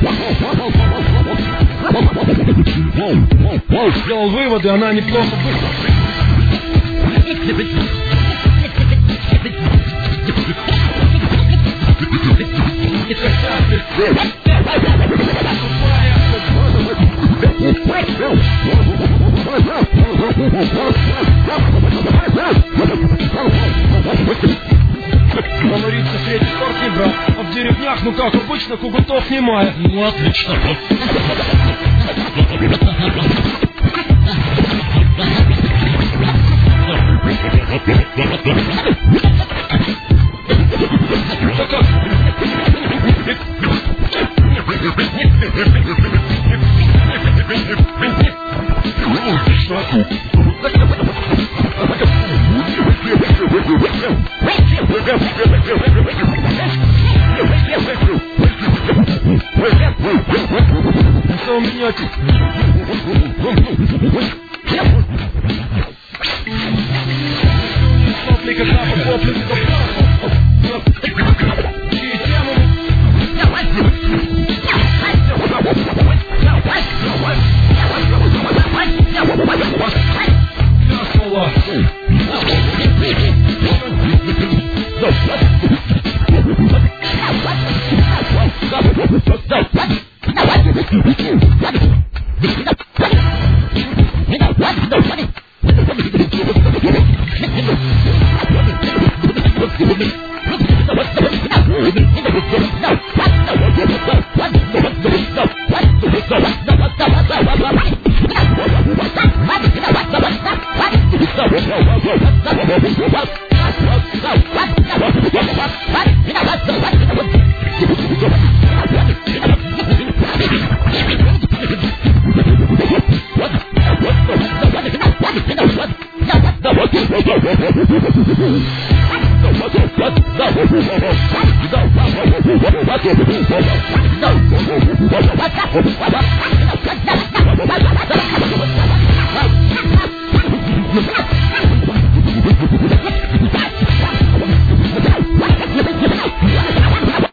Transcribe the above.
Сделал выводы, она неплохо говорится, средний торт не брал, а в деревнях, ну как обычно, кугутов немає. Ну отлично. Что у меня тут? Сопли, когда попоплю, What?